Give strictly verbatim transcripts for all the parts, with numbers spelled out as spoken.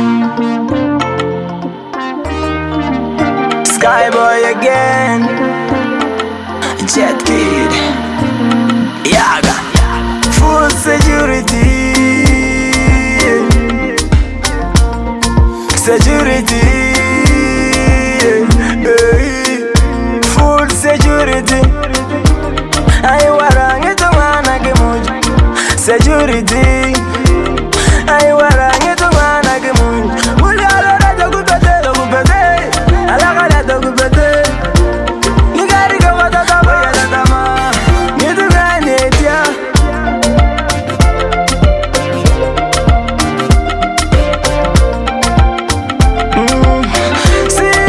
Skyboy again, Jet Kid, Yaga, full security, security, hey, full security. I warang ito mana gemuj, security. I warang ito mana gemuj. Mulala raja kupete, kupete, alaka raja kupete. Nigari kama tata boya tata ma, nitu gani dia. Mm, see,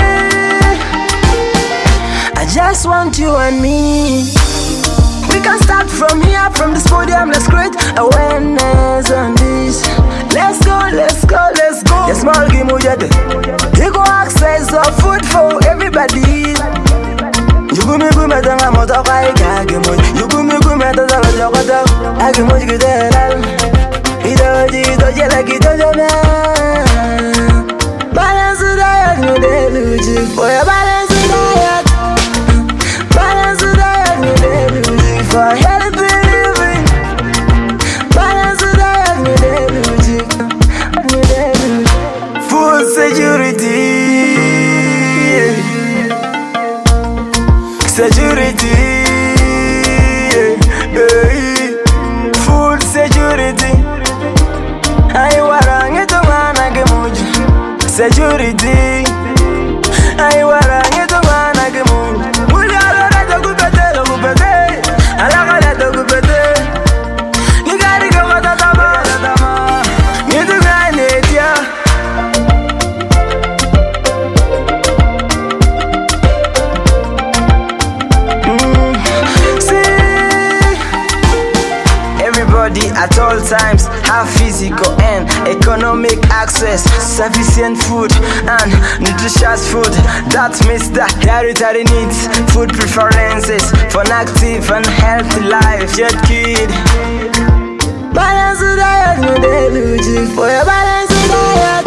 I just want you and me. We can start from here, from this podium. Let's create awareness on this. Let's go, let's go, let's go. The small game we get, equal access of food for everybody. You go me go me tanga moto kai ka game. You go me go me tanga moto kai ka game. Moji kiteral, ito ito jela kito jona. Balance diet no deluji, boy balance diet. Balance diet no deluji for healthy living. Balance diet no deluji, no deluji. Full security, security, hey, full security. I warang ito mana gemuji, security. I warang ito mana gemuji. Mulala raja kupete, kupete, alaka raja kupete. Nigari kama tata ma, tata ma, nitu gani dia. Mm, see, everybody at all times have physical and economic access, sufficient food and nutritious food that meets the dietary needs, food preferences for an active and healthy life. Jet Kid. Balance diet, no deluji for your balance diet.